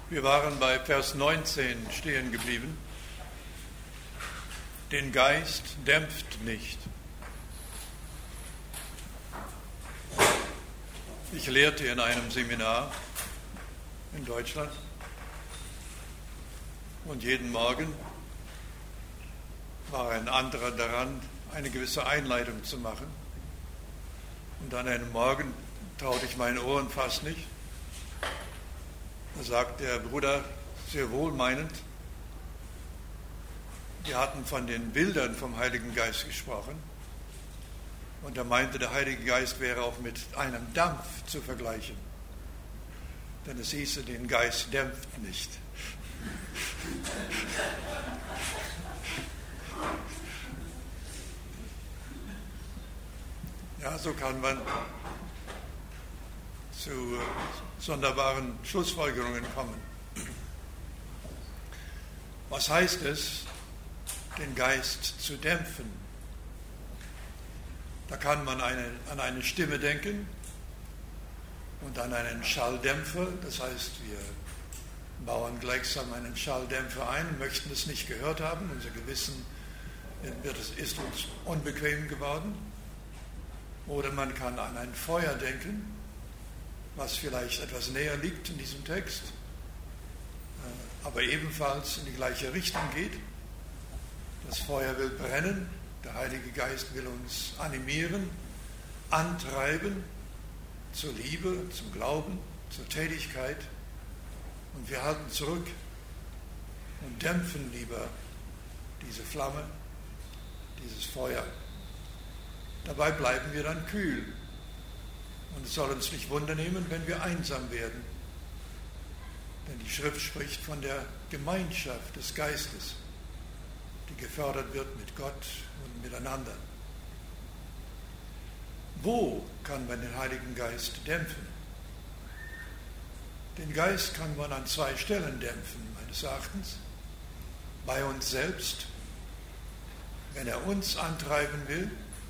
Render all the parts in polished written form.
Wir waren bei Vers 19 stehen geblieben. Den Geist dämpft nicht. Ich lehrte in einem Seminar in Deutschland und jeden Morgen war ein anderer daran, eine gewisse Einleitung zu machen. Und an einem Morgen traute ich meinen Ohren fast nicht. Da sagt der Bruder sehr wohlmeinend, wir hatten von den Bildern vom Heiligen Geist gesprochen und er meinte, der Heilige Geist wäre auch mit einem Dampf zu vergleichen, denn es hieße, den Geist dämpft nicht. Ja, so kann man zu sonderbaren Schlussfolgerungen kommen. Was heißt es, den Geist zu dämpfen? Da kann man an eine Stimme denken und an einen Schalldämpfer. Das heißt, wir bauen gleichsam einen Schalldämpfer ein und möchten es nicht gehört haben. Unser Gewissen ist uns unbequem geworden. Oder man kann an ein Feuer denken, was vielleicht etwas näher liegt in diesem Text, aber ebenfalls in die gleiche Richtung geht. Das Feuer will brennen, der Heilige Geist will uns animieren, antreiben zur Liebe, zum Glauben, zur Tätigkeit. Und wir halten zurück und dämpfen lieber diese Flamme, dieses Feuer. Dabei bleiben wir dann kühl. Und es soll uns nicht wundernehmen, wenn wir einsam werden. Denn die Schrift spricht von der Gemeinschaft des Geistes, die gefördert wird mit Gott und miteinander. Wo kann man den Heiligen Geist dämpfen? Den Geist kann man an zwei Stellen dämpfen, meines Erachtens. Bei uns selbst, wenn er uns antreiben will,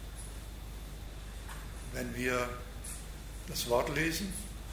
wenn wir das Wort lesen,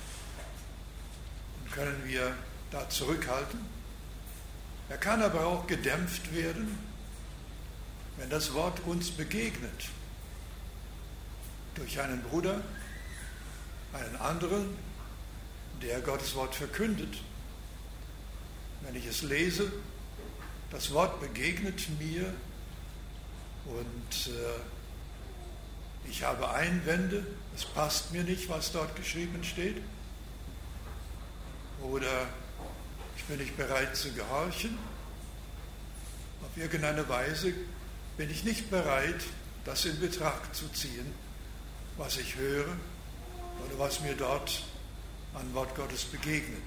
dann können wir da zurückhalten. Er kann aber auch gedämpft werden, wenn das Wort uns begegnet. Durch einen Bruder, einen anderen, der Gottes Wort verkündet. Wenn ich es lese, das Wort begegnet mir und ich habe Einwände, es passt mir nicht, was dort geschrieben steht. Oder ich bin nicht bereit zu gehorchen. Auf irgendeine Weise bin ich nicht bereit, das in Betracht zu ziehen, was ich höre oder was mir dort an Wort Gottes begegnet.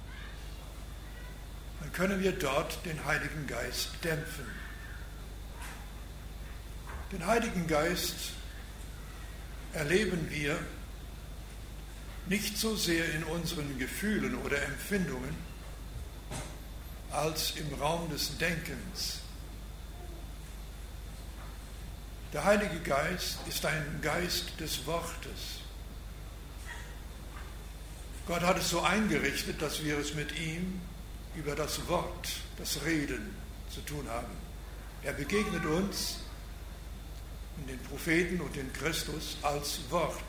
Dann können wir dort den Heiligen Geist dämpfen. Den Heiligen Geist erleben wir nicht so sehr in unseren Gefühlen oder Empfindungen als im Raum des Denkens. Der Heilige Geist ist ein Geist des Wortes. Gott hat es so eingerichtet, dass wir es mit ihm über das Wort, das Reden zu tun haben. Er begegnet uns in den Propheten und in Christus als Wort.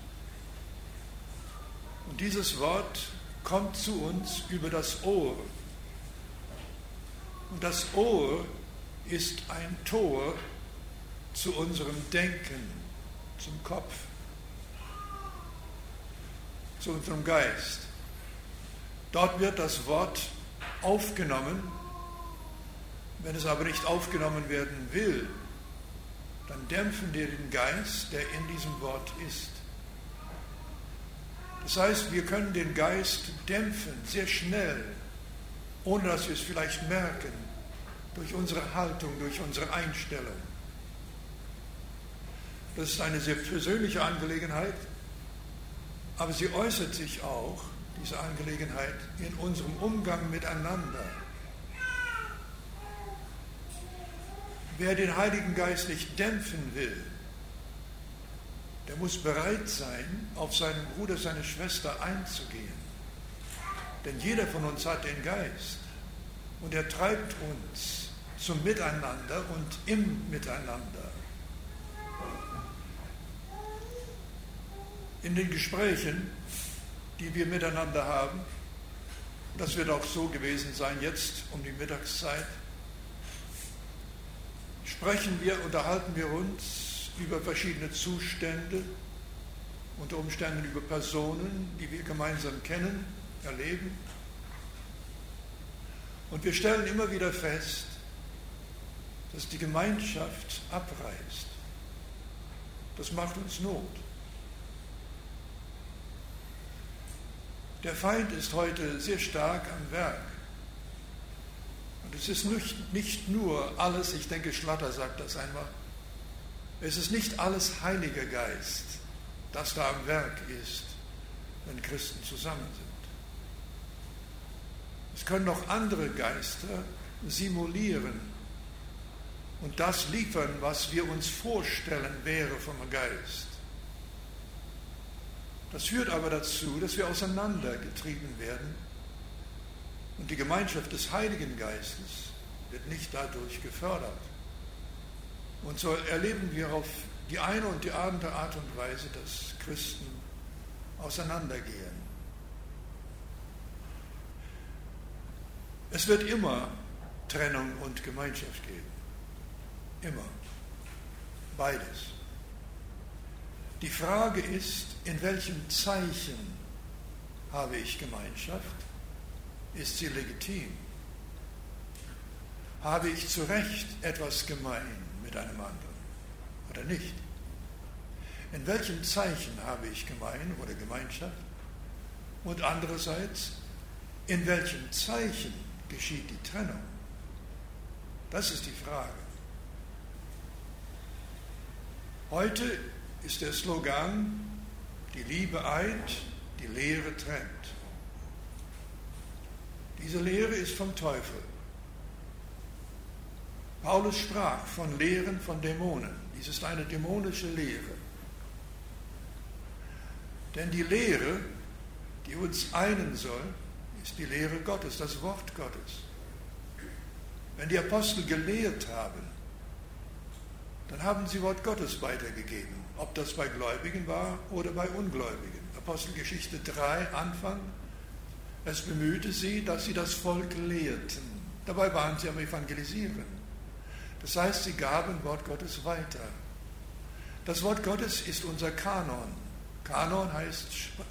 Und dieses Wort kommt zu uns über das Ohr. Und das Ohr ist ein Tor zu unserem Denken, zum Kopf, zu unserem Geist. Dort wird das Wort aufgenommen. Wenn es aber nicht aufgenommen werden will, dann dämpfen wir den Geist, der in diesem Wort ist. Das heißt, wir können den Geist dämpfen, sehr schnell, ohne dass wir es vielleicht merken, durch unsere Haltung, durch unsere Einstellung. Das ist eine sehr persönliche Angelegenheit, aber sie äußert sich auch, diese Angelegenheit, in unserem Umgang miteinander. Wer den Heiligen Geist nicht dämpfen will, der muss bereit sein, auf seinen Bruder, seine Schwester einzugehen. Denn jeder von uns hat den Geist und er treibt uns zum Miteinander und im Miteinander. In den Gesprächen, die wir miteinander haben, das wird auch so gewesen sein jetzt um die Mittagszeit, unterhalten wir uns über verschiedene Zustände, unter Umständen über Personen, die wir gemeinsam kennen, erleben. Und wir stellen immer wieder fest, dass die Gemeinschaft abreißt. Das macht uns Not. Der Feind ist heute sehr stark am Werk. Und es ist nicht nur alles, ich denke, Schlatter sagt das einmal, es ist nicht alles Heiliger Geist, das da am Werk ist, wenn Christen zusammen sind. Es können noch andere Geister simulieren und das liefern, was wir uns vorstellen, wäre vom Geist. Das führt aber dazu, dass wir auseinandergetrieben werden und die Gemeinschaft des Heiligen Geistes wird nicht dadurch gefördert. Und so erleben wir auf die eine und die andere Art und Weise, dass Christen auseinandergehen. Es wird immer Trennung und Gemeinschaft geben. Immer. Beides. Die Frage ist, in welchem Zeichen habe ich Gemeinschaft? Ist sie legitim? Habe ich zu Recht etwas gemein mit einem anderen oder nicht? In welchem Zeichen habe ich gemein oder Gemeinschaft? Und andererseits, in welchem Zeichen geschieht die Trennung? Das ist die Frage. Heute ist der Slogan, die Liebe eint, die Lehre trennt. Diese Lehre ist vom Teufel. Paulus sprach von Lehren von Dämonen. Dies ist eine dämonische Lehre. Denn die Lehre, die uns einen soll, ist die Lehre Gottes, das Wort Gottes. Wenn die Apostel gelehrt haben, dann haben sie Wort Gottes weitergegeben, ob das bei Gläubigen war oder bei Ungläubigen. Apostelgeschichte 3, Anfang, es bemühte sie, dass sie das Volk lehrten. Dabei waren sie am Evangelisieren. Das heißt, sie gaben Wort Gottes weiter. Das Wort Gottes ist unser Kanon. Kanon heißt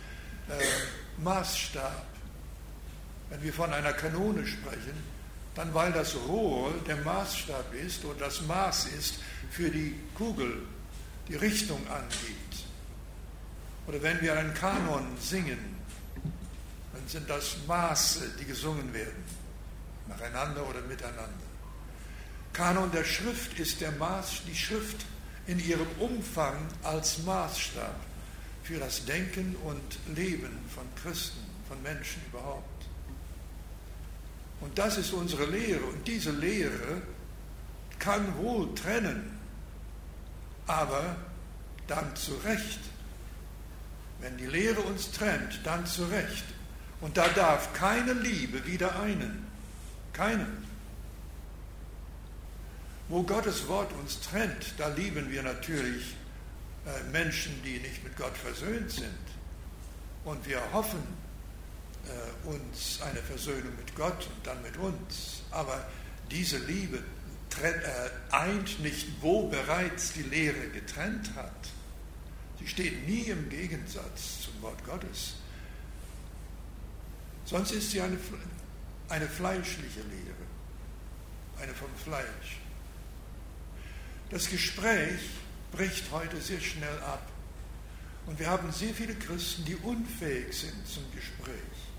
Maßstab. Wenn wir von einer Kanone sprechen, dann weil das Rohr der Maßstab ist und das Maß ist für die Kugel, die Richtung angibt. Oder wenn wir einen Kanon singen, dann sind das Maße, die gesungen werden, nacheinander oder miteinander. Kanon der Schrift ist die Schrift in ihrem Umfang als Maßstab für das Denken und Leben von Christen, von Menschen überhaupt. Und das ist unsere Lehre. Und diese Lehre kann wohl trennen, aber dann zu Recht. Wenn die Lehre uns trennt, dann zu Recht. Und da darf keine Liebe wieder einen. Keine. Wo Gottes Wort uns trennt, da lieben wir natürlich Menschen, die nicht mit Gott versöhnt sind. Und wir hoffen uns eine Versöhnung mit Gott und dann mit uns. Aber diese Liebe eint nicht, wo bereits die Lehre getrennt hat. Sie steht nie im Gegensatz zum Wort Gottes. Sonst ist sie eine fleischliche Lehre, eine vom Fleisch. Das Gespräch bricht heute sehr schnell ab. Und wir haben sehr viele Christen, die unfähig sind zum Gespräch,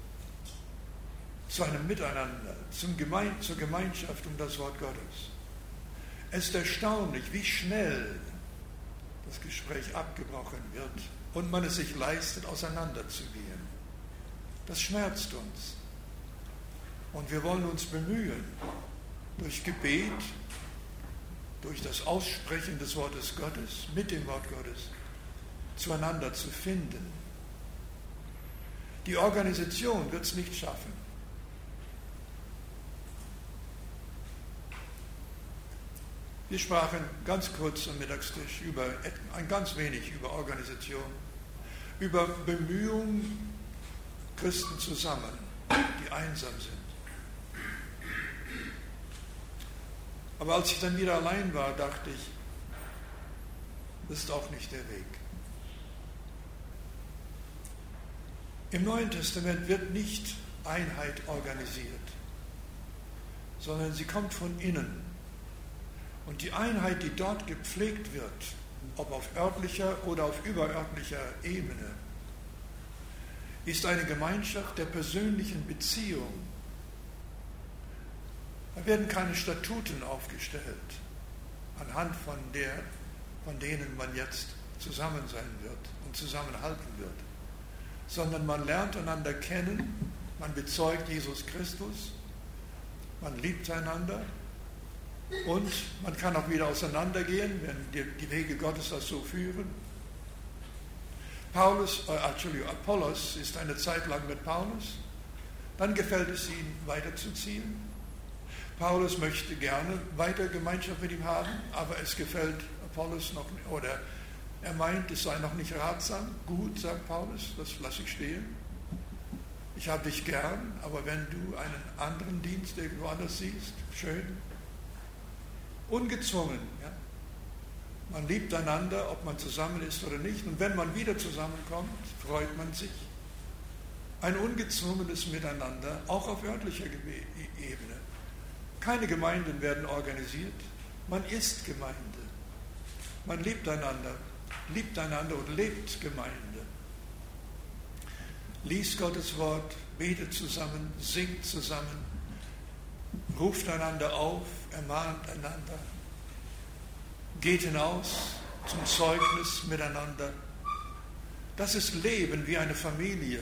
zu einem Miteinander, zur Gemeinschaft um das Wort Gottes. Es ist erstaunlich, wie schnell das Gespräch abgebrochen wird und man es sich leistet, auseinanderzugehen. Das schmerzt uns. Und wir wollen uns bemühen, durch Gebet, durch das Aussprechen des Wortes Gottes, mit dem Wort Gottes, zueinander zu finden. Die Organisation wird es nicht schaffen. Wir sprachen ganz kurz am Mittagstisch ein ganz wenig über Organisation, über Bemühungen, Christen zu sammeln, die einsam sind. Aber als ich dann wieder allein war, dachte ich, das ist auch nicht der Weg. Im Neuen Testament wird nicht Einheit organisiert, sondern sie kommt von innen. Und die Einheit, die dort gepflegt wird, ob auf örtlicher oder auf überörtlicher Ebene, ist eine Gemeinschaft der persönlichen Beziehung. Da werden keine Statuten aufgestellt, anhand von denen man jetzt zusammen sein wird und zusammenhalten wird, sondern man lernt einander kennen, man bezeugt Jesus Christus, man liebt einander. Und man kann auch wieder auseinandergehen, wenn die Wege Gottes das so führen. Apollos ist eine Zeit lang mit Paulus. Dann gefällt es ihm, weiterzuziehen. Paulus möchte gerne weiter Gemeinschaft mit ihm haben, aber es gefällt Apollos noch nicht. Oder er meint, es sei noch nicht ratsam. Gut, sagt Paulus, das lasse ich stehen. Ich habe dich gern, aber wenn du einen anderen Dienst irgendwo anders siehst, schön. Ungezwungen. Ja? Man liebt einander, ob man zusammen ist oder nicht. Und wenn man wieder zusammenkommt, freut man sich. Ein ungezwungenes Miteinander, auch auf örtlicher Ebene. Keine Gemeinden werden organisiert. Man ist Gemeinde. Man liebt einander und lebt Gemeinde. Liest Gottes Wort, betet zusammen, singt zusammen, ruft einander auf, ermahnt einander, geht hinaus zum Zeugnis miteinander. Das ist Leben wie eine Familie.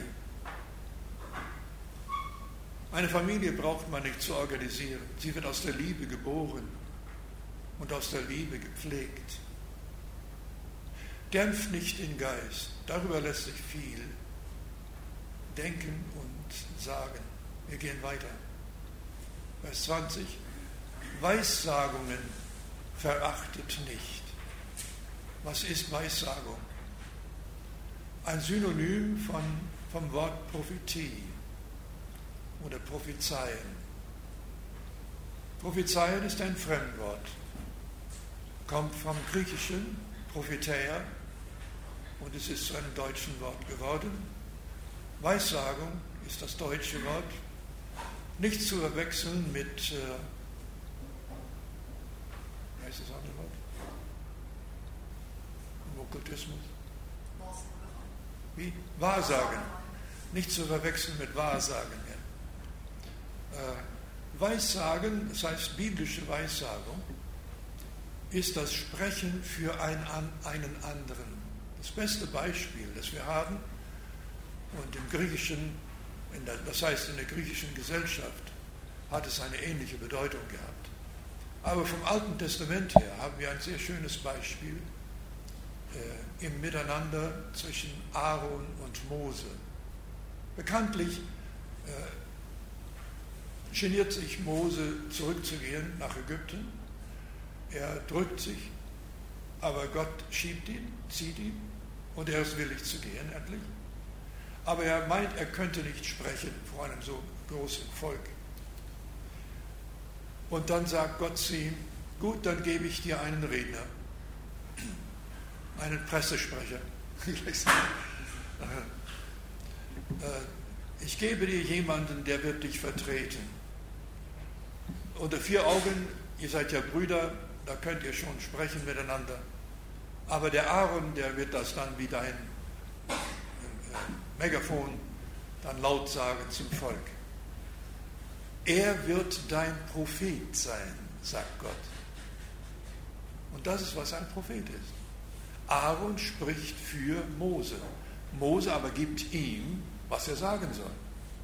Eine Familie braucht man nicht zu organisieren. Sie wird aus der Liebe geboren und aus der Liebe gepflegt. Dämpft nicht den Geist. Darüber lässt sich viel denken und sagen. Wir gehen weiter. Vers 20. Weissagungen verachtet nicht. Was ist Weissagung? Ein Synonym vom Wort Prophetie oder Prophezeien. Prophezeien ist ein Fremdwort. Kommt vom griechischen Propheteia und es ist zu einem deutschen Wort geworden. Weissagung ist das deutsche Wort. Nicht zu verwechseln mit, wie heißt das andere Wort? Im Okkultismus. Wie? Wahrsagen. Nicht zu verwechseln mit Wahrsagen. Ja. Weissagen, das heißt biblische Weissagung, ist das Sprechen für einen anderen. Das beste Beispiel, das wir haben, und im Griechischen, das heißt in der griechischen Gesellschaft, hat es eine ähnliche Bedeutung gehabt. Aber vom Alten Testament her haben wir ein sehr schönes Beispiel im Miteinander zwischen Aaron und Mose. Bekanntlich geniert sich Mose zurückzugehen nach Ägypten. Er drückt sich, aber Gott schiebt ihn, zieht ihn und er ist willig zu gehen endlich. Aber er meint, er könnte nicht sprechen vor einem so großen Volk. Und dann sagt Gott zu ihm, gut, dann gebe ich dir einen Redner, einen Pressesprecher. Ich gebe dir jemanden, der wird dich vertreten. Unter 4 Augen, ihr seid ja Brüder, da könnt ihr schon sprechen miteinander. Aber der Aaron, der wird das dann wie dein Megafon dann laut sagen zum Volk. Er wird dein Prophet sein, sagt Gott. Und das ist, was ein Prophet ist. Aaron spricht für Mose. Mose aber gibt ihm, was er sagen soll.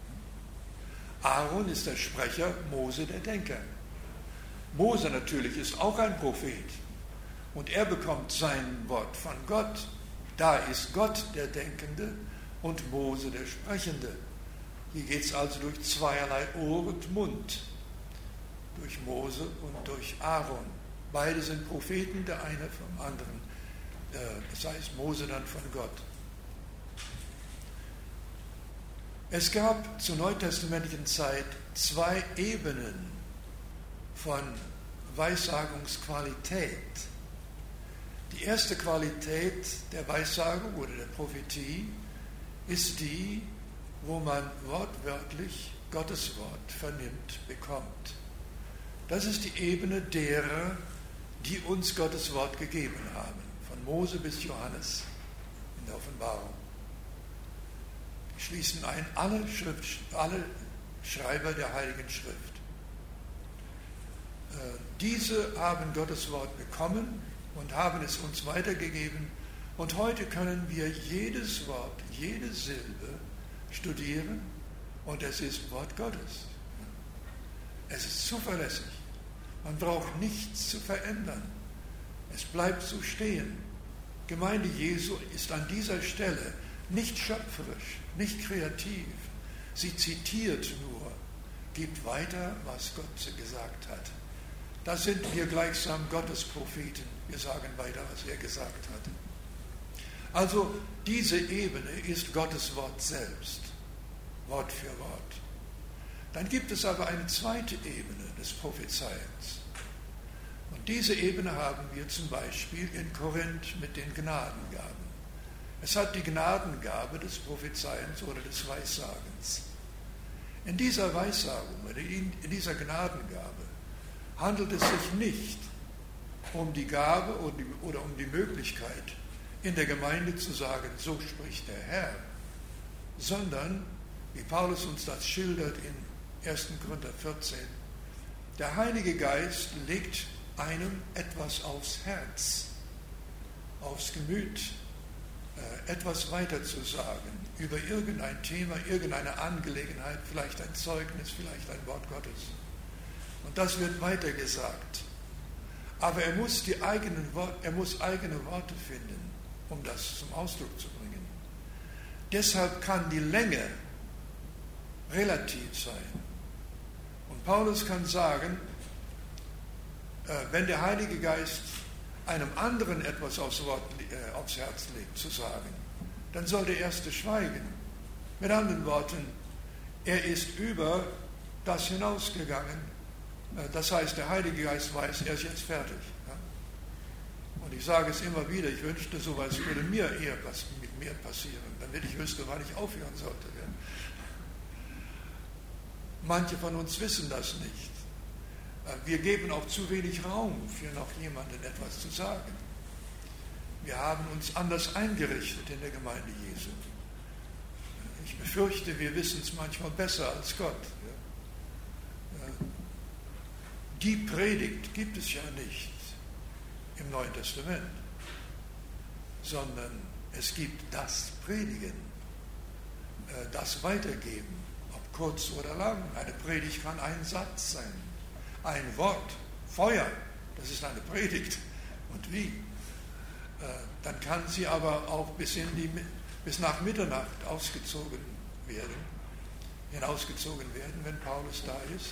Aaron ist der Sprecher, Mose der Denker. Mose natürlich ist auch ein Prophet. Und er bekommt sein Wort von Gott. Da ist Gott der Denkende, und Mose der Sprechende. Hier geht es also durch zweierlei Ohr und Mund, durch Mose und durch Aaron. Beide sind Propheten, der eine vom anderen. Das heißt, Mose dann von Gott. Es gab zur neutestamentlichen Zeit zwei Ebenen von Weissagungsqualität. Die erste Qualität der Weissagung oder der Prophetie ist die, wo man wortwörtlich Gottes Wort vernimmt, bekommt. Das ist die Ebene derer, die uns Gottes Wort gegeben haben, von Mose bis Johannes in der Offenbarung. Die schließen ein alle Schreiber der Heiligen Schrift. Diese haben Gottes Wort bekommen und haben es uns weitergegeben. Und heute können wir jedes Wort, jede Silbe studieren und es ist Wort Gottes. Es ist zuverlässig. Man braucht nichts zu verändern. Es bleibt so stehen. Gemeinde Jesu ist an dieser Stelle nicht schöpferisch, nicht kreativ. Sie zitiert nur, gibt weiter, was Gott gesagt hat. Da sind wir gleichsam Gottes Propheten. Wir sagen weiter, was er gesagt hat. Also diese Ebene ist Gottes Wort selbst, Wort für Wort. Dann gibt es aber eine zweite Ebene des Prophezeiens. Und diese Ebene haben wir zum Beispiel in Korinth mit den Gnadengaben. Es hat die Gnadengabe des Prophezeiens oder des Weissagens. In dieser Weissagung oder in dieser Gnadengabe handelt es sich nicht um die Gabe oder um die Möglichkeit, in der Gemeinde zu sagen, so spricht der Herr, sondern, wie Paulus uns das schildert in 1. Korinther 14, der Heilige Geist legt einem etwas aufs Herz, aufs Gemüt, etwas weiter zu sagen über irgendein Thema, irgendeine Angelegenheit, vielleicht ein Zeugnis, vielleicht ein Wort Gottes. Und das wird weitergesagt. Aber er muss eigene Worte finden, um das zum Ausdruck zu bringen. Deshalb kann die Länge relativ sein. Und Paulus kann sagen, wenn der Heilige Geist einem anderen etwas aufs Herz legt, zu sagen, dann soll der Erste schweigen. Mit anderen Worten, er ist über das hinausgegangen. Das heißt, der Heilige Geist weiß, er ist jetzt fertig. Und ich sage es immer wieder, ich wünschte, sowas würde mir eher mit mir passieren, damit ich wüsste, wann ich aufhören sollte. Manche von uns wissen das nicht. Wir geben auch zu wenig Raum für noch jemanden etwas zu sagen. Wir haben uns anders eingerichtet in der Gemeinde Jesu. Ich befürchte, wir wissen es manchmal besser als Gott. Die Predigt gibt es ja nicht im Neuen Testament, sondern es gibt das Predigen, das Weitergeben, ob kurz oder lang. Eine Predigt kann ein Satz sein, ein Wort, Feuer, das ist eine Predigt. Und wie? Dann kann sie aber auch bis nach Mitternacht hinausgezogen werden, wenn Paulus da ist.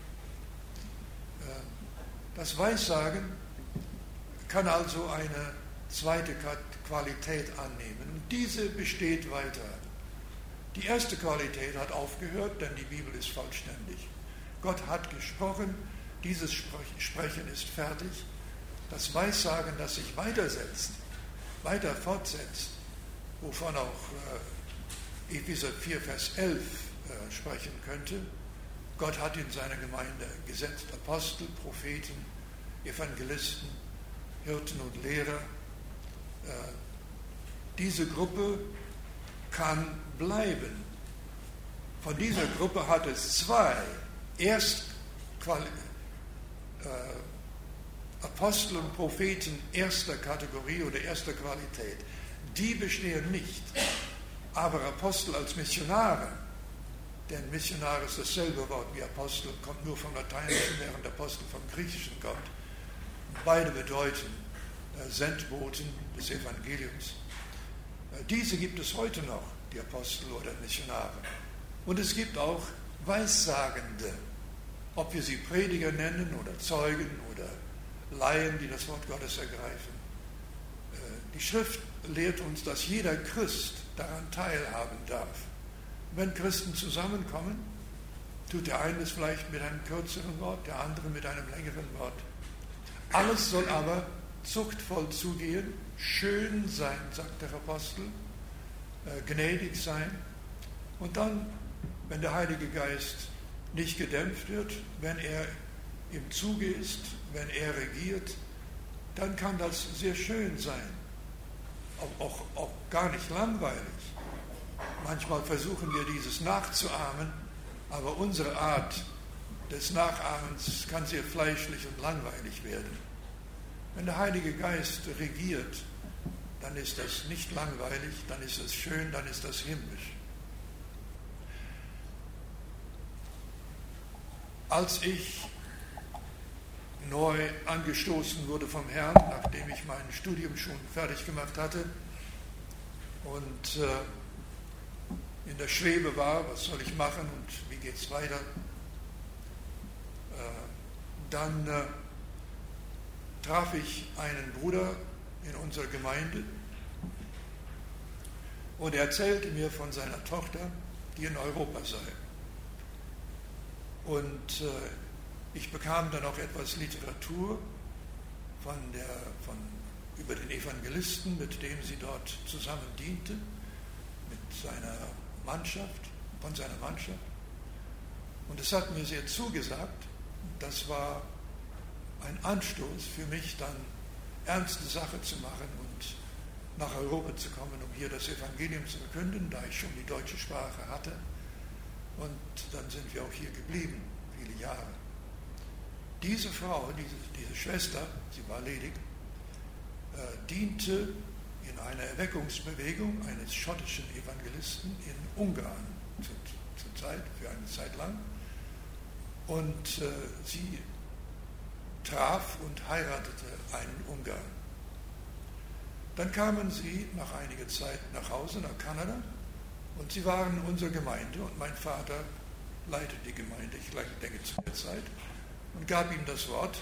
Das Weissagen kann also eine zweite Qualität annehmen. Und diese besteht weiter. Die erste Qualität hat aufgehört, denn die Bibel ist vollständig. Gott hat gesprochen, dieses Sprechen ist fertig. Das Weissagen, das sich weitersetzt, weiter fortsetzt, wovon auch Epheser 4, Vers 11 sprechen könnte. Gott hat in seiner Gemeinde gesetzt Apostel, Propheten, Evangelisten, Hirten und Lehrer. Diese Gruppe kann bleiben. Von dieser Gruppe hat es zwei Apostel und Propheten erster Kategorie oder erster Qualität. Die bestehen nicht. Aber Apostel als Missionare, denn Missionar ist dasselbe Wort wie Apostel, kommt nur vom Lateinischen, während Apostel vom Griechischen kommt. Beide bedeuten Sendboten des Evangeliums. Diese gibt es heute noch. die Apostel oder Missionare. Und es gibt auch Weissagende, ob wir sie Prediger nennen oder Zeugen oder Laien, die das Wort Gottes ergreifen. Die Schrift lehrt uns, dass jeder Christ daran teilhaben darf. Wenn Christen zusammenkommen, tut der eine es vielleicht mit einem kürzeren Wort, der andere mit einem längeren Wort. Alles soll aber zuchtvoll zugehen, schön sein, sagt der Apostel, gnädig sein. Und dann, wenn der Heilige Geist nicht gedämpft wird, wenn er im Zuge ist, wenn er regiert, dann kann das sehr schön sein, auch gar nicht langweilig. Manchmal versuchen wir dieses nachzuahmen, aber unsere Art des Nachahmens kann sehr fleischlich und langweilig werden. Wenn der Heilige Geist regiert, dann ist das nicht langweilig, dann ist es schön, dann ist das himmlisch. Als ich neu angestoßen wurde vom Herrn, nachdem ich mein Studium schon fertig gemacht hatte und in der Schwebe war, was soll ich machen und wie geht es weiter, dann traf ich einen Bruder in unserer Gemeinde und er erzählte mir von seiner Tochter, die in Europa sei. Und ich bekam dann auch etwas Literatur über den Evangelisten, mit dem sie dort zusammen diente, mit seiner Mannschaft, von seiner Mannschaft. Und es hat mir sehr zugesagt. Das war ein Anstoß für mich, dann ernste Sache zu machen und nach Europa zu kommen, um hier das Evangelium zu verkünden, da ich schon die deutsche Sprache hatte. Und dann sind wir auch hier geblieben, viele Jahre. Diese Frau, diese Schwester, sie war ledig, diente in einer Erweckungsbewegung eines schottischen Evangelisten in Ungarn zur Zeit, für eine Zeit lang. Und sie traf und heiratete einen Ungarn. Dann kamen sie nach einiger Zeit nach Hause, nach Kanada, und sie waren in unserer Gemeinde und mein Vater leitet die Gemeinde, ich denke zu der Zeit, und gab ihm das Wort.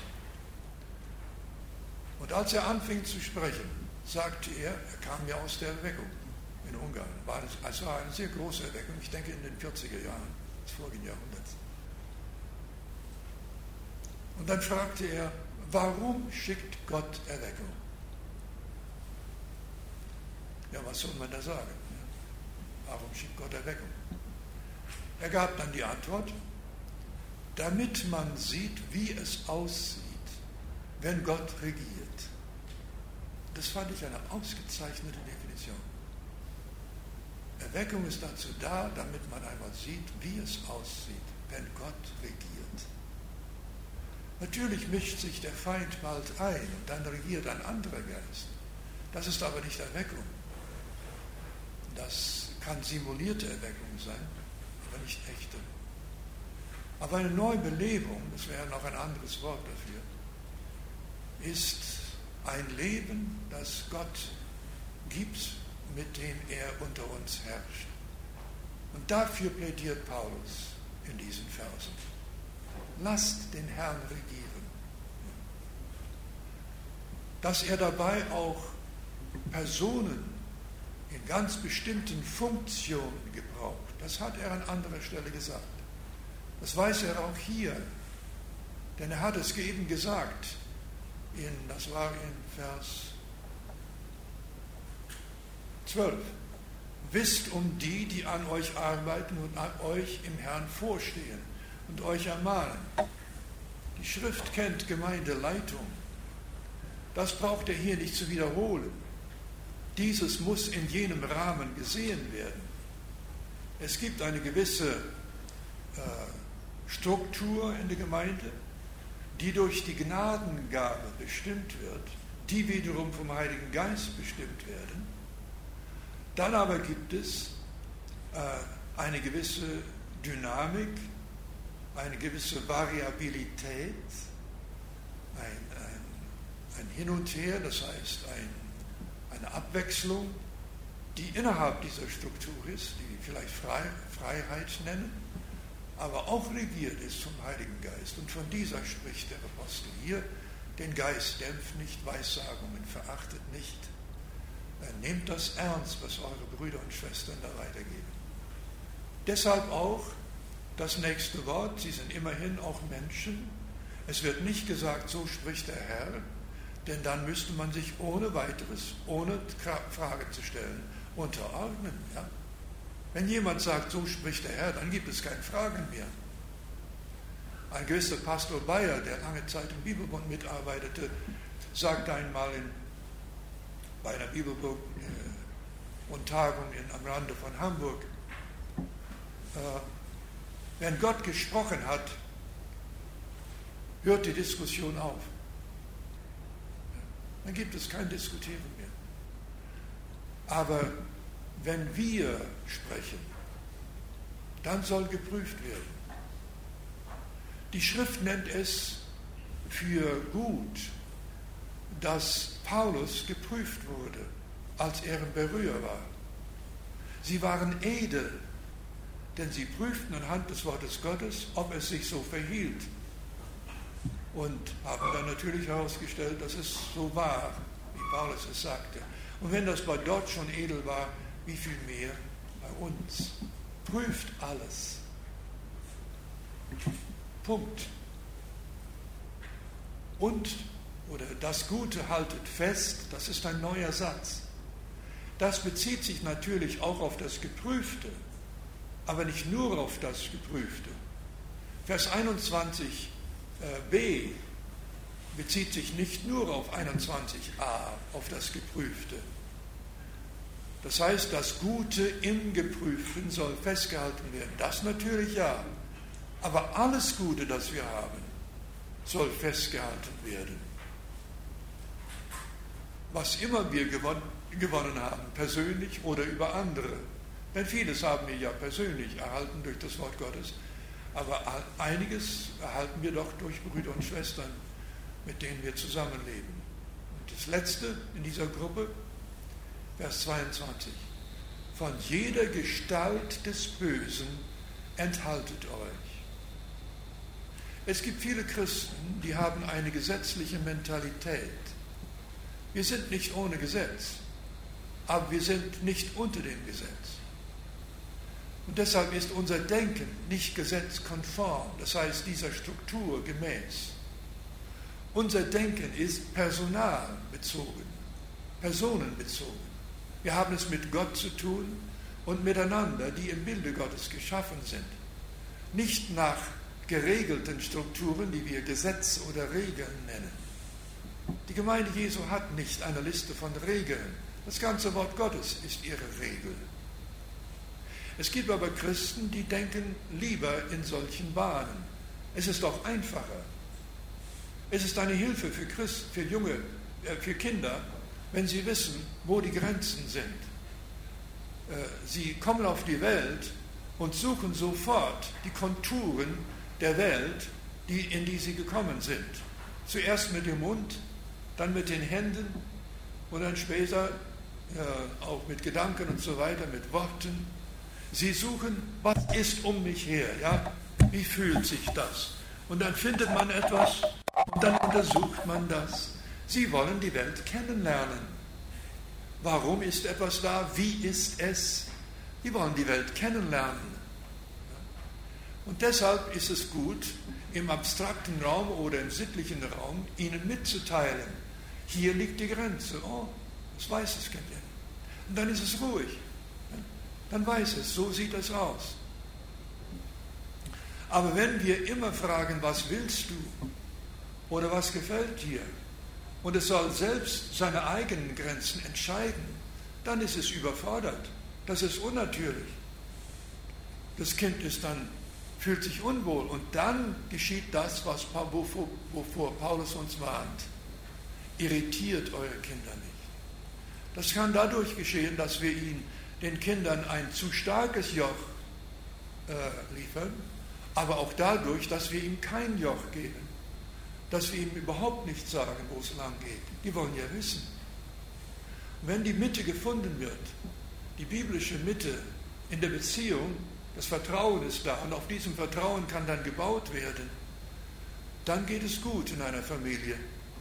Und als er anfing zu sprechen, sagte er kam ja aus der Erweckung in Ungarn. Es war eine sehr große Erweckung, ich denke in den 40er Jahren des vorigen Jahrhunderts. Und dann fragte er, warum schickt Gott Erweckung? Ja, was soll man da sagen? Warum schickt Gott Erweckung? Er gab dann die Antwort, damit man sieht, wie es aussieht, wenn Gott regiert. Das fand ich eine ausgezeichnete Definition. Erweckung ist dazu da, damit man einmal sieht, wie es aussieht, wenn Gott regiert. Natürlich mischt sich der Feind bald ein und dann regiert ein anderer Geist. Das ist aber nicht Erweckung. Das kann simulierte Erweckung sein, aber nicht echte. Aber eine Neubelebung, das wäre noch ein anderes Wort dafür, ist ein Leben, das Gott gibt, mit dem er unter uns herrscht. Und dafür plädiert Paulus in diesen Versen. Lasst den Herrn regieren. Dass er dabei auch Personen in ganz bestimmten Funktionen gebraucht, das hat er an anderer Stelle gesagt. Das weiß er auch hier, denn er hat es eben gesagt, das war in Vers 12. Wisst um die an euch arbeiten und an euch im Herrn vorstehen und euch ermahnen. Die Schrift kennt Gemeindeleitung. Das braucht er hier nicht zu wiederholen. Dieses muss in jenem Rahmen gesehen werden. Es gibt eine gewisse Struktur in der Gemeinde, die durch die Gnadengabe bestimmt wird, die wiederum vom Heiligen Geist bestimmt werden. Dann aber gibt es eine gewisse Dynamik, eine gewisse Variabilität, ein Hin und Her, das heißt eine Abwechslung die innerhalb dieser Struktur ist, die wir vielleicht Freiheit nennen, aber auch regiert ist vom Heiligen Geist. Und von dieser spricht der Apostel hier: Den Geist dämpft nicht, Weissagungen verachtet nicht. Nehmt das ernst, was eure Brüder und Schwestern da weitergeben. Deshalb auch das nächste Wort: Sie sind immerhin auch Menschen. Es wird nicht gesagt, so spricht der Herr, denn dann müsste man sich ohne weiteres, ohne Frage zu stellen, unterordnen. Ja? Wenn jemand sagt, so spricht der Herr, dann gibt es keine Fragen mehr. Ein gewisser Pastor Bayer, der lange Zeit im Bibelbund mitarbeitete, sagte einmal bei einer Bibelbund und Tagung am Rande von Hamburg, wenn Gott gesprochen hat, hört die Diskussion auf. Dann gibt es kein Diskutieren mehr. Aber wenn wir sprechen, dann soll geprüft werden. Die Schrift nennt es für gut, dass Paulus geprüft wurde, als er im Beröa war. Sie waren edel, denn sie prüften anhand des Wortes Gottes, ob es sich so verhielt. Und haben dann natürlich herausgestellt, dass es so war, wie Paulus es sagte. Und wenn das bei dort schon edel war, wie viel mehr bei uns? Prüft alles. Punkt. Und, oder das Gute haltet fest, das ist ein neuer Satz. Das bezieht sich natürlich auch auf das Geprüfte, aber nicht nur auf das Geprüfte. Vers 21b bezieht sich nicht nur auf 21a, auf das Geprüfte. Das heißt, das Gute im Geprüften soll festgehalten werden. Das natürlich ja. Aber alles Gute, das wir haben, soll festgehalten werden. Was immer wir gewonnen haben, persönlich oder über andere. Denn vieles haben wir ja persönlich erhalten durch das Wort Gottes. Aber einiges erhalten wir doch durch Brüder und Schwestern, mit denen wir zusammenleben. Und das Letzte in dieser Gruppe, Vers 22. Von jeder Gestalt des Bösen enthaltet euch. Es gibt viele Christen, die haben eine gesetzliche Mentalität. Wir sind nicht ohne Gesetz, aber wir sind nicht unter dem Gesetz. Und deshalb ist unser Denken nicht gesetzkonform, das heißt dieser Struktur gemäß. Unser Denken ist personalbezogen, personenbezogen. Wir haben es mit Gott zu tun und miteinander, die im Bilde Gottes geschaffen sind. Nicht nach geregelten Strukturen, die wir Gesetz oder Regeln nennen. Die Gemeinde Jesu hat nicht eine Liste von Regeln. Das ganze Wort Gottes ist ihre Regel. Es gibt aber Christen, die denken lieber in solchen Bahnen. Es ist doch einfacher. Es ist eine Hilfe für für Kinder, wenn sie wissen, wo die Grenzen sind. Sie kommen auf die Welt und suchen sofort die Konturen der Welt, in die sie gekommen sind. Zuerst mit dem Mund, dann mit den Händen und dann später auch mit Gedanken und so weiter, mit Worten. Sie suchen, was ist um mich her? Ja? Wie fühlt sich das? Und dann findet man etwas und dann untersucht man das. Sie wollen die Welt kennenlernen. Warum ist etwas da? Wie ist es? Sie wollen die Welt kennenlernen. Und deshalb ist es gut, im abstrakten Raum oder im sittlichen Raum ihnen mitzuteilen, hier liegt die Grenze. Oh, das weiß das Kind ja. Und dann ist es ruhig. Dann weiß es, so sieht es aus. Aber wenn wir immer fragen, was willst du oder was gefällt dir, und es soll selbst seine eigenen Grenzen entscheiden, dann ist es überfordert. Das ist unnatürlich. Das Kind fühlt sich unwohl und dann geschieht das, wovor Paulus uns warnt. Irritiert eure Kinder nicht. Das kann dadurch geschehen, dass wir den Kindern ein zu starkes Joch liefern, aber auch dadurch, dass wir ihm kein Joch geben. Dass wir ihm überhaupt nicht sagen, wo es lang geht. Die wollen ja wissen. Und wenn die Mitte gefunden wird, die biblische Mitte in der Beziehung, das Vertrauen ist da und auf diesem Vertrauen kann dann gebaut werden, dann geht es gut in einer Familie.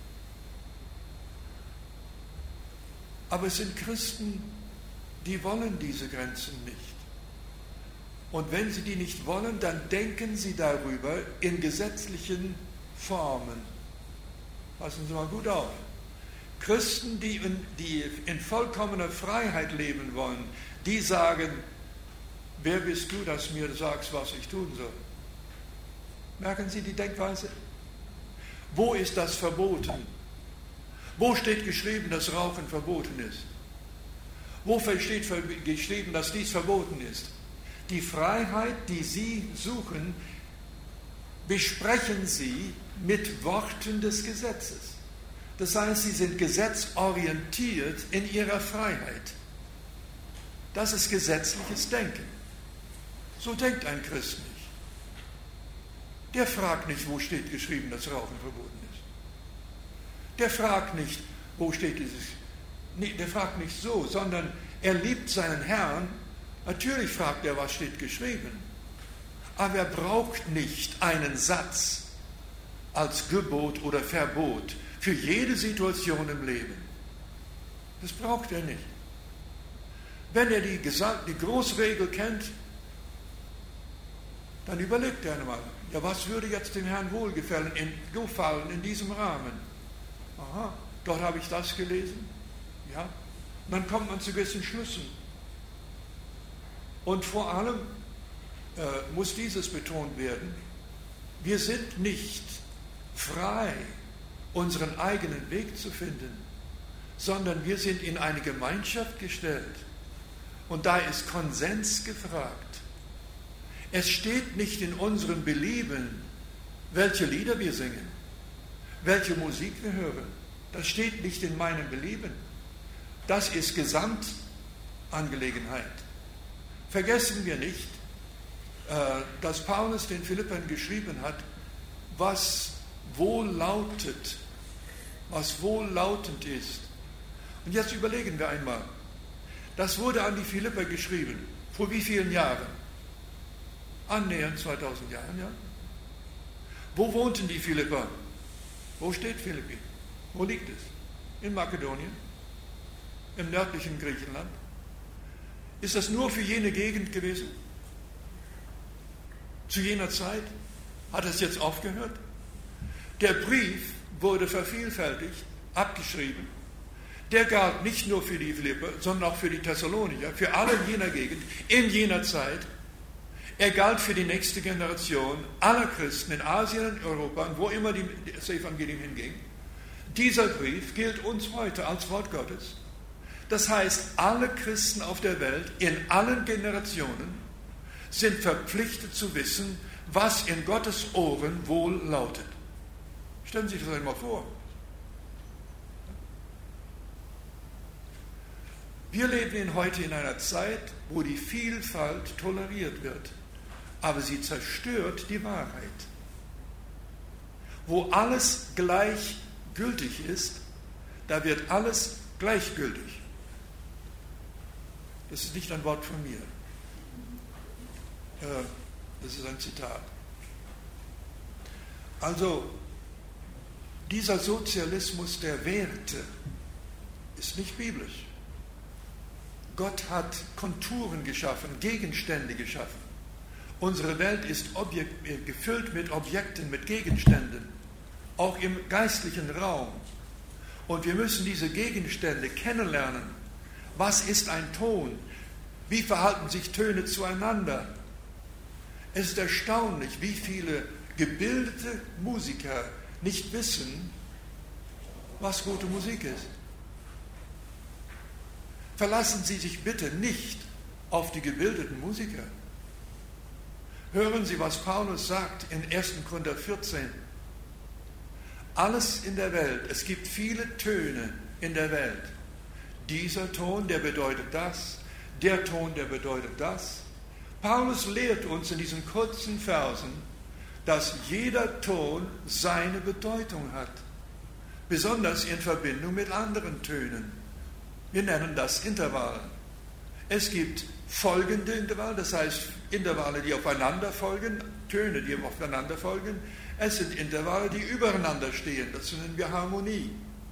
Aber es sind Christen, die wollen diese Grenzen nicht. Und wenn sie die nicht wollen, dann denken sie darüber in gesetzlichen Formen. Passen Sie mal gut auf. Christen, die in vollkommener Freiheit leben wollen, die sagen, wer bist du, dass mir sagst, was ich tun soll? Merken Sie die Denkweise? Wo ist das verboten? Wo steht geschrieben, dass Rauchen verboten ist? Wo steht geschrieben, dass dies verboten ist? Die Freiheit, die Sie suchen, besprechen Sie mit Worten des Gesetzes. Das heißt, Sie sind gesetzorientiert in Ihrer Freiheit. Das ist gesetzliches Denken. So denkt ein Christ nicht. Der fragt nicht, wo steht geschrieben, dass Rauchen verboten ist. Der fragt nicht, wo steht dieses. Nee, der fragt nicht so, sondern er liebt seinen Herrn. Natürlich fragt er, was steht geschrieben. Aber er braucht nicht einen Satz als Gebot oder Verbot für jede Situation im Leben. Das braucht er nicht. Wenn er die Großregel kennt, dann überlegt er einmal, ja, was würde jetzt dem Herrn wohlgefallen in diesem Rahmen? Aha, dort habe ich das gelesen. Ja, und dann kommt man zu gewissen Schlüssen. Und vor allem muss dieses betont werden, wir sind nicht frei, unseren eigenen Weg zu finden, sondern wir sind in eine Gemeinschaft gestellt. Und da ist Konsens gefragt. Es steht nicht in unserem Belieben, welche Lieder wir singen, welche Musik wir hören. Das steht nicht in meinem Belieben. Das ist Gesamtangelegenheit. Vergessen wir nicht, dass Paulus den Philippern geschrieben hat, was wohllautend ist. Und jetzt überlegen wir einmal, das wurde an die Philipper geschrieben. Vor wie vielen Jahren? Annähernd 2000 Jahren, ja? Wo wohnten die Philipper? Wo steht Philippi? Wo liegt es? In Makedonien? Im nördlichen Griechenland? Ist das nur für jene Gegend gewesen? Zu jener Zeit? Hat es jetzt aufgehört? Der Brief wurde vervielfältigt, abgeschrieben. Der galt nicht nur für die Philipper, sondern auch für die Thessalonicher, für alle in jener Gegend, in jener Zeit. Er galt für die nächste Generation aller Christen in Asien und Europa und wo immer das Evangelium hinging. Dieser Brief gilt uns heute als Wort Gottes. Das heißt, alle Christen auf der Welt, in allen Generationen, sind verpflichtet zu wissen, was in Gottes Ohren wohl lautet. Stellen Sie sich das einmal vor. Wir leben heute in einer Zeit, wo die Vielfalt toleriert wird, aber sie zerstört die Wahrheit. Wo alles gleichgültig ist, da wird alles gleichgültig. Das ist nicht ein Wort von mir. Das ist ein Zitat. Also, dieser Sozialismus der Werte ist nicht biblisch. Gott hat Konturen geschaffen, Gegenstände geschaffen. Unsere Welt ist gefüllt mit Objekten, mit Gegenständen, auch im geistlichen Raum. Und wir müssen diese Gegenstände kennenlernen. Was ist ein Ton? Wie verhalten sich Töne zueinander? Es ist erstaunlich, wie viele gebildete Musiker nicht wissen, was gute Musik ist. Verlassen Sie sich bitte nicht auf die gebildeten Musiker. Hören Sie, was Paulus sagt in 1. Korinther 14. Alles in der Welt, es gibt viele Töne in der Welt. Dieser Ton, der bedeutet das, der Ton, der bedeutet das. Paulus lehrt uns in diesen kurzen Versen, dass jeder Ton seine Bedeutung hat, besonders in Verbindung mit anderen Tönen. Wir nennen das Intervallen. Es gibt folgende Intervalle, das heißt Intervalle, die aufeinander folgen, Töne, die aufeinander folgen. Es sind Intervalle, die übereinander stehen, das nennen wir Harmonie.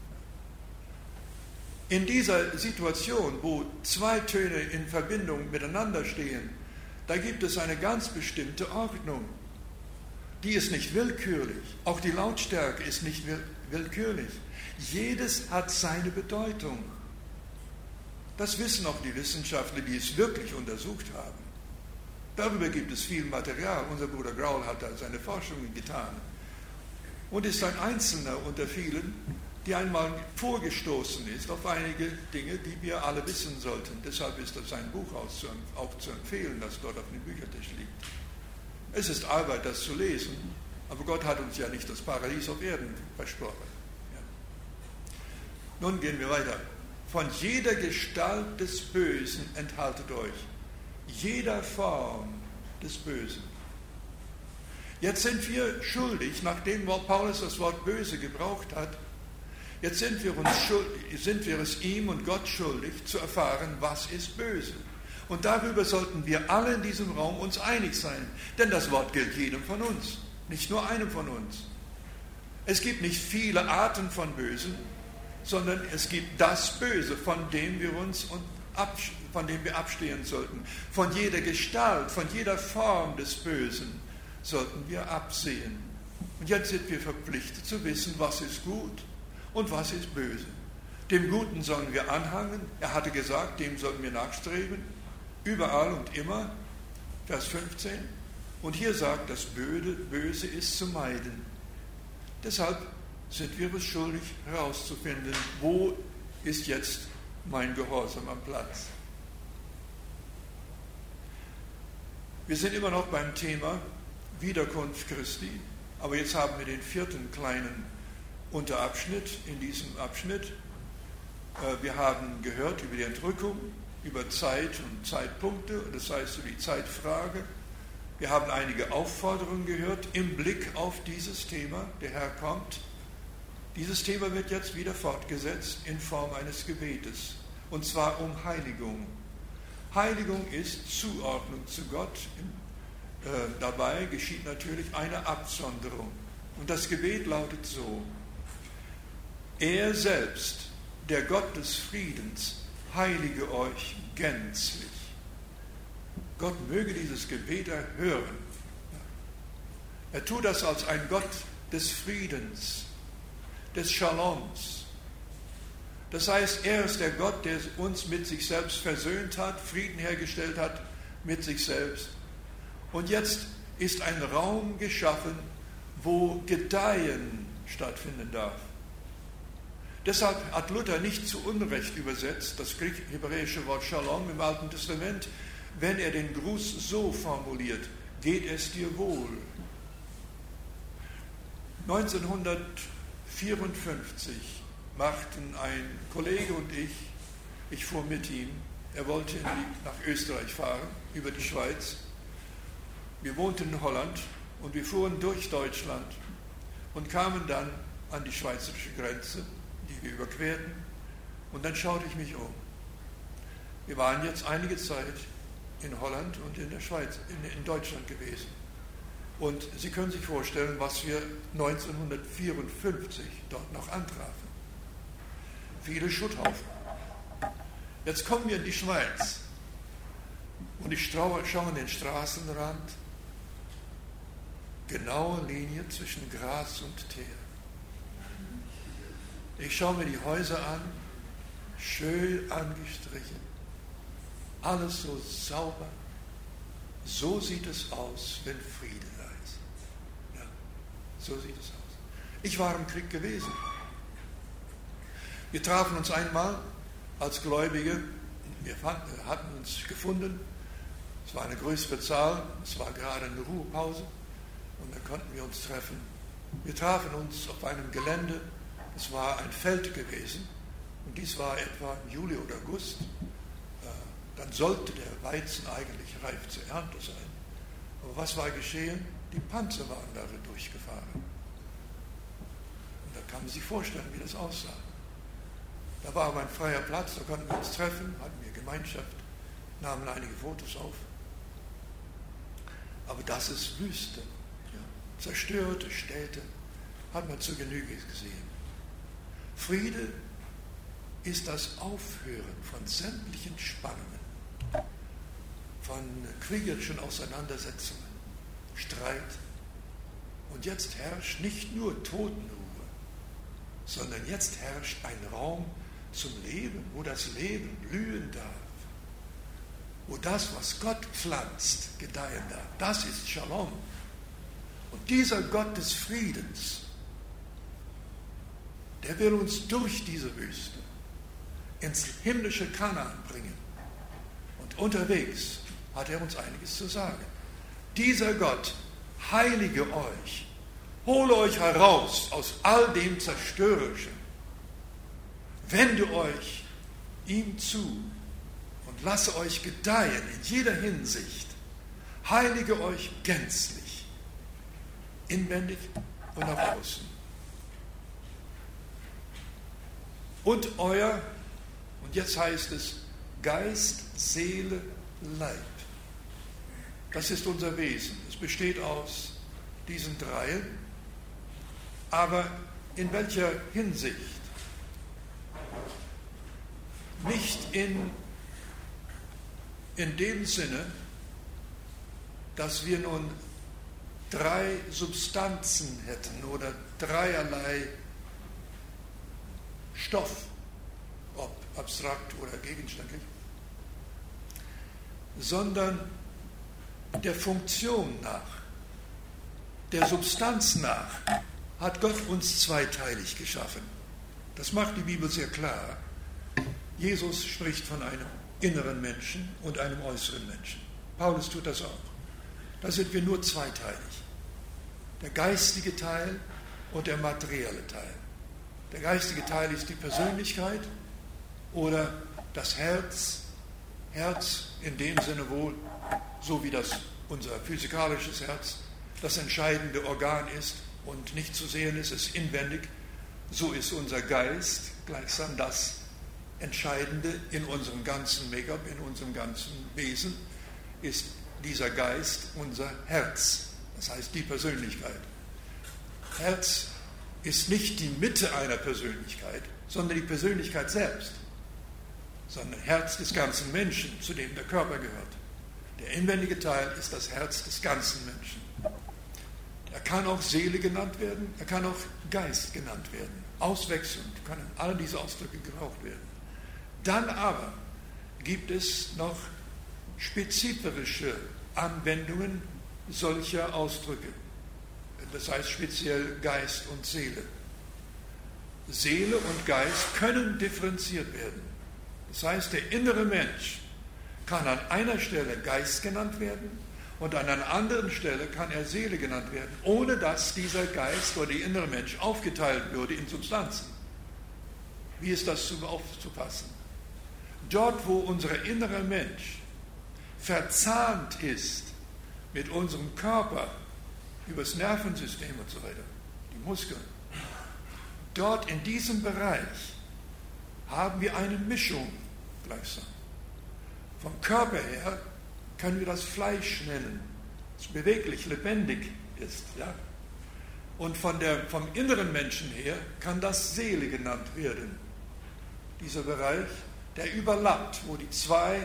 In dieser Situation, wo zwei Töne in Verbindung miteinander stehen, da gibt es eine ganz bestimmte Ordnung. Die ist nicht willkürlich. Auch die Lautstärke ist nicht willkürlich. Jedes hat seine Bedeutung. Das wissen auch die Wissenschaftler, die es wirklich untersucht haben. Darüber gibt es viel Material. Unser Bruder Graul hat da seine Forschungen getan. Und ist ein Einzelner unter vielen, die einmal vorgestoßen ist auf einige Dinge, die wir alle wissen sollten. Deshalb ist das sein Buch auch zu empfehlen, das dort auf dem Büchertisch liegt. Es ist Arbeit, das zu lesen, aber Gott hat uns ja nicht das Paradies auf Erden versprochen. Ja. Nun gehen wir weiter. Von jeder Gestalt des Bösen enthaltet euch, jeder Form des Bösen. Jetzt sind wir schuldig, nachdem Paulus das Wort böse gebraucht hat, jetzt sind wir es ihm und Gott schuldig, zu erfahren, was ist böse. Und darüber sollten wir alle in diesem Raum uns einig sein, denn das Wort gilt jedem von uns, nicht nur einem von uns. Es gibt nicht viele Arten von Bösen, sondern es gibt das Böse, von dem wir abstehen sollten. Von jeder Gestalt, von jeder Form des Bösen sollten wir absehen. Und jetzt sind wir verpflichtet zu wissen, was ist gut und was ist böse. Dem Guten sollen wir anhangen. Er hatte gesagt, dem sollten wir nachstreben. Überall und immer, Vers 15. Und hier sagt, das Böse ist zu meiden. Deshalb sind wir es schuldig herauszufinden, wo ist jetzt mein Gehorsam am Platz. Wir sind immer noch beim Thema Wiederkunft Christi, aber jetzt haben wir den vierten kleinen Unterabschnitt in diesem Abschnitt. Wir haben gehört über die Entrückung, über Zeit und Zeitpunkte, das heißt über die Zeitfrage. Wir haben einige Aufforderungen gehört im Blick auf dieses Thema, der Herr kommt. Dieses Thema wird jetzt wieder fortgesetzt in Form eines Gebetes, und zwar um Heiligung. Heiligung ist Zuordnung zu Gott. Dabei geschieht natürlich eine Absonderung. Und das Gebet lautet so: Er selbst, der Gott des Friedens, heilige euch gänzlich. Gott möge dieses Gebet erhören. Er tut das als ein Gott des Friedens, des Shaloms. Das heißt, er ist der Gott, der uns mit sich selbst versöhnt hat, Frieden hergestellt hat mit sich selbst. Und jetzt ist ein Raum geschaffen, wo Gedeihen stattfinden darf. Deshalb hat Luther nicht zu Unrecht übersetzt, das hebräische Wort Shalom im Alten Testament, wenn er den Gruß so formuliert: Geht es dir wohl? 1954 machten ein Kollege und ich fuhr mit ihm, er wollte nach Österreich fahren, über die Schweiz. Wir wohnten in Holland und wir fuhren durch Deutschland und kamen dann an die schweizerische Grenze, die wir überquerten, und dann schaute ich mich um. Wir waren jetzt einige Zeit in Holland und in der Schweiz, in Deutschland gewesen. Und Sie können sich vorstellen, was wir 1954 dort noch antrafen. Viele Schutthaufen. Jetzt kommen wir in die Schweiz und ich schaue an den Straßenrand, genaue Linie zwischen Gras und Teer. Ich schaue mir die Häuser an, schön angestrichen, alles so sauber. So sieht es aus, wenn Friede da ist. Ja, so sieht es aus. Ich war im Krieg gewesen. Wir trafen uns einmal als Gläubige. Wir hatten uns gefunden. Es war eine größere Zahl. Es war gerade eine Ruhepause. Und da konnten wir uns treffen. Wir trafen uns auf einem Gelände. Es war ein Feld gewesen. Und dies war etwa im Juli oder August. Dann sollte der Weizen eigentlich reif zur Ernte sein. Aber was war geschehen? Die Panzer waren da durchgefahren. Und da kann man sich vorstellen, wie das aussah. Da war aber ein freier Platz, da konnten wir uns treffen, hatten wir Gemeinschaft. nahmen einige Fotos auf. Aber das ist Wüste. Ja. Zerstörte Städte hat man zur Genüge gesehen. Friede ist das Aufhören von sämtlichen Spannungen, von kriegerischen Auseinandersetzungen, Streit. Und jetzt herrscht nicht nur Totenruhe, sondern jetzt herrscht ein Raum zum Leben, wo das Leben blühen darf, wo das, was Gott pflanzt, gedeihen darf. Das ist Shalom. Und dieser Gott des Friedens, der will uns durch diese Wüste ins himmlische Kanaan bringen. Und unterwegs hat er uns einiges zu sagen. Dieser Gott heilige euch, hole euch heraus aus all dem Zerstörerischen, wende euch ihm zu und lasse euch gedeihen in jeder Hinsicht, heilige euch gänzlich, inwendig und nach außen. Und euer, und jetzt heißt es, Geist, Seele, Leib. Das ist unser Wesen. Es besteht aus diesen drei. Aber in welcher Hinsicht? Nicht in dem Sinne, dass wir nun drei Substanzen hätten oder dreierlei Stoff, ob abstrakt oder gegenständlich, sondern der Funktion nach, der Substanz nach, hat Gott uns zweiteilig geschaffen. Das macht die Bibel sehr klar. Jesus spricht von einem inneren Menschen und einem äußeren Menschen. Paulus tut das auch. Da sind wir nur zweiteilig. Der geistige Teil und der materielle Teil. Der geistige Teil ist die Persönlichkeit oder das Herz. Herz in dem Sinne wohl, so wie das unser physikalisches Herz das entscheidende Organ ist und nicht zu sehen ist, ist inwendig. So ist unser Geist gleichsam das Entscheidende in unserem ganzen Make-up, in unserem ganzen Wesen, ist dieser Geist unser Herz, das heißt die Persönlichkeit. Herz ist nicht die Mitte einer Persönlichkeit, sondern die Persönlichkeit selbst, sondern Herz des ganzen Menschen, zu dem der Körper gehört. Der inwendige Teil ist das Herz des ganzen Menschen. Er kann auch Seele genannt werden, er kann auch Geist genannt werden. Auswechselnd können all diese Ausdrücke gebraucht werden. Dann aber gibt es noch spezifische Anwendungen solcher Ausdrücke. Das heißt speziell Geist und Seele. Seele und Geist können differenziert werden. Das heißt, der innere Mensch kann an einer Stelle Geist genannt werden und an einer anderen Stelle kann er Seele genannt werden, ohne dass dieser Geist oder der innere Mensch aufgeteilt würde in Substanzen. Wie ist das aufzufassen? Dort, wo unser innerer Mensch verzahnt ist mit unserem Körper, übers Nervensystem und so weiter, die Muskeln, dort in diesem Bereich haben wir eine Mischung gleichsam. Vom Körper her können wir das Fleisch nennen, das beweglich, lebendig ist. Ja? Und vom inneren Menschen her kann das Seele genannt werden. Dieser Bereich, der überlappt, wo die zwei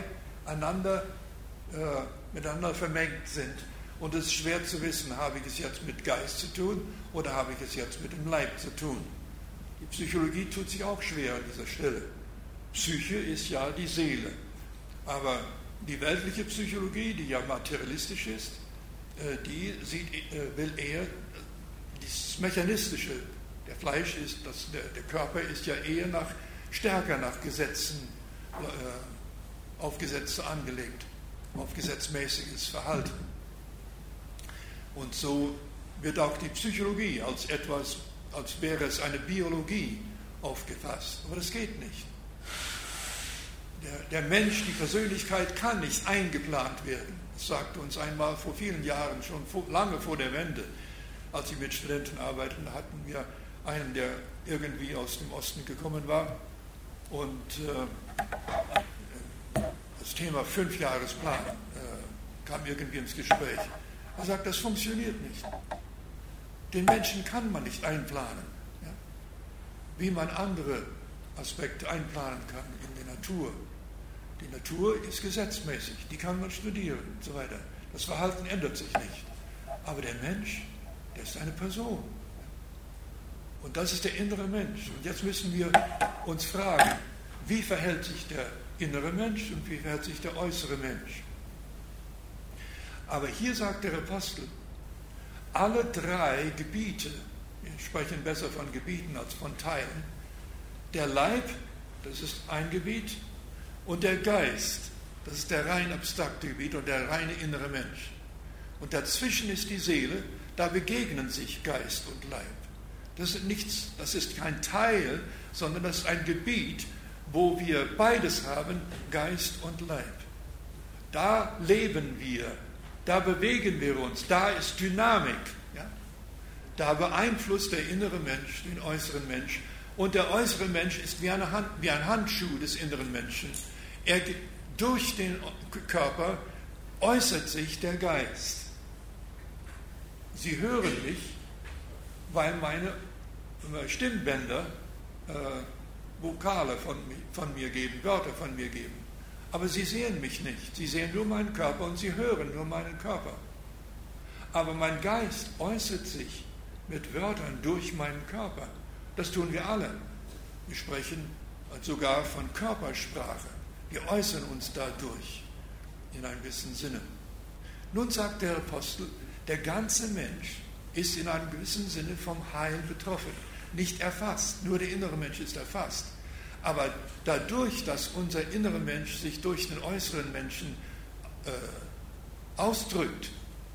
miteinander vermengt sind. Und es ist schwer zu wissen, habe ich es jetzt mit Geist zu tun oder habe ich es jetzt mit dem Leib zu tun. Die Psychologie tut sich auch schwer an dieser Stelle. Psyche ist ja die Seele. Aber die weltliche Psychologie, die ja materialistisch ist, die will eher dieses Mechanistische. Der Fleisch ist, der Körper ist ja eher stärker nach Gesetzen auf Gesetze angelegt, auf gesetzmäßiges Verhalten. Und so wird auch die Psychologie als wäre es eine Biologie aufgefasst. Aber das geht nicht. Der Mensch, die Persönlichkeit kann nicht eingeplant werden. Das sagte uns einmal vor vielen Jahren, schon lange vor der Wende, als ich mit Studenten arbeiteten, hatten wir einen, der irgendwie aus dem Osten gekommen war und das Thema 5-Jahresplan kam irgendwie ins Gespräch. Er sagt, das funktioniert nicht. Den Menschen kann man nicht einplanen, ja? Wie man andere Aspekte einplanen kann in der Natur. Die Natur ist gesetzmäßig, die kann man studieren und so weiter. Das Verhalten ändert sich nicht. Aber der Mensch, der ist eine Person. Und das ist der innere Mensch. Und jetzt müssen wir uns fragen, wie verhält sich der innere Mensch und wie verhält sich der äußere Mensch? Aber hier sagt der Apostel, alle 3 Gebiete, wir sprechen besser von Gebieten als von Teilen, der Leib, das ist ein Gebiet, und der Geist, das ist der rein abstrakte Gebiet und der reine innere Mensch. Und dazwischen ist die Seele, da begegnen sich Geist und Leib. Das ist nichts, das ist kein Teil, sondern das ist ein Gebiet, wo wir beides haben, Geist und Leib. Da leben wir, da bewegen wir uns, da ist Dynamik. Ja? Da beeinflusst der innere Mensch den äußeren Mensch. Und der äußere Mensch ist wie ein Handschuh des inneren Menschen. Durch den Körper äußert sich der Geist. Sie hören mich, weil meine Stimmbänder Vokale von mir geben, Wörter von mir geben. Aber sie sehen mich nicht. Sie sehen nur meinen Körper und sie hören nur meinen Körper. Aber mein Geist äußert sich mit Wörtern durch meinen Körper. Das tun wir alle. Wir sprechen sogar von Körpersprache. Wir äußern uns dadurch in einem gewissen Sinne. Nun sagt der Apostel, der ganze Mensch ist in einem gewissen Sinne vom Heil betroffen. Nicht erfasst, nur der innere Mensch ist erfasst. Aber dadurch, dass unser innerer Mensch sich durch den äußeren Menschen ausdrückt,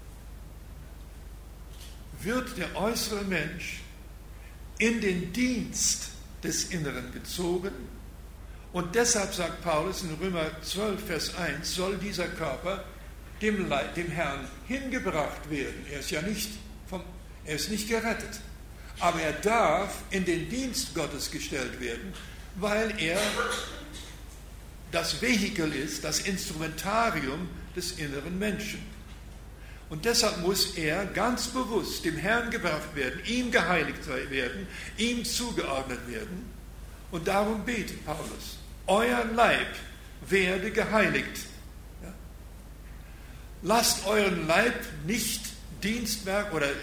wird der äußere Mensch in den Dienst des Inneren gezogen. Und deshalb sagt Paulus in Römer 12, Vers 1, soll dieser Körper dem Herrn hingebracht werden. Er ist ja nicht gerettet. Aber er darf in den Dienst Gottes gestellt werden, weil er das Vehikel ist, das Instrumentarium des inneren Menschen. Und deshalb muss er ganz bewusst dem Herrn gebracht werden, ihm geheiligt werden, ihm zugeordnet werden. Und darum betet Paulus, euer Leib werde geheiligt. Ja? Lasst euren Leib nicht Dienstwerk oder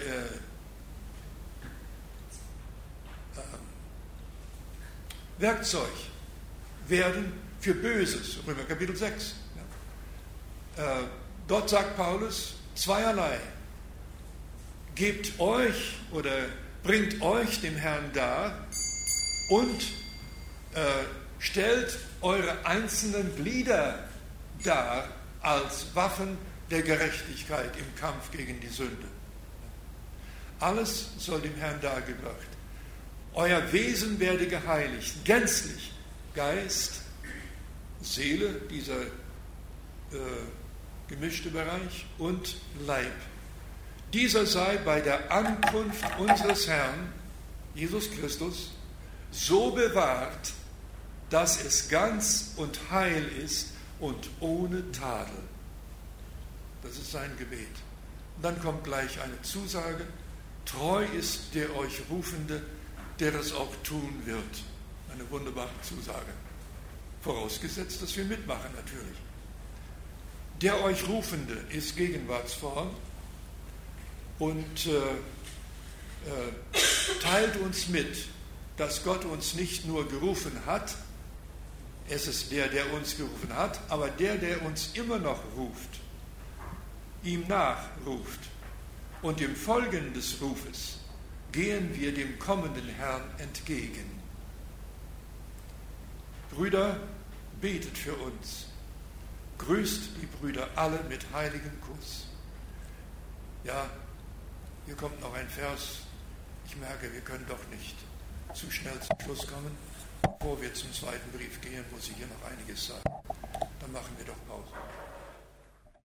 Werkzeug werden für Böses. Römer Kapitel 6. Ja. Dort sagt Paulus zweierlei. Gebt euch oder bringt euch dem Herrn dar und stellt eure einzelnen Glieder dar als Waffen der Gerechtigkeit im Kampf gegen die Sünde. Alles soll dem Herrn dargebracht. Euer Wesen werde geheiligt, gänzlich. Geist, Seele, dieser gemischte Bereich und Leib. Dieser sei bei der Ankunft unseres Herrn, Jesus Christus, so bewahrt, dass es ganz und heil ist und ohne Tadel. Das ist sein Gebet. Und dann kommt gleich eine Zusage, treu ist der euch Rufende, der es auch tun wird. Eine wunderbare Zusage. Vorausgesetzt, dass wir mitmachen natürlich. Der euch Rufende ist Gegenwartsform und teilt uns mit, dass Gott uns nicht nur gerufen hat, es ist der uns gerufen hat, aber der uns immer noch ruft, ihm nachruft. Und im Folgen des Rufes gehen wir dem kommenden Herrn entgegen. Brüder, betet für uns. Grüßt die Brüder alle mit heiligem Kuss. Ja, hier kommt noch ein Vers. Ich merke, wir können doch nicht zu schnell zum Schluss kommen. Bevor wir zum zweiten Brief gehen, muss ich hier noch einiges sagen. Dann machen wir doch Pause.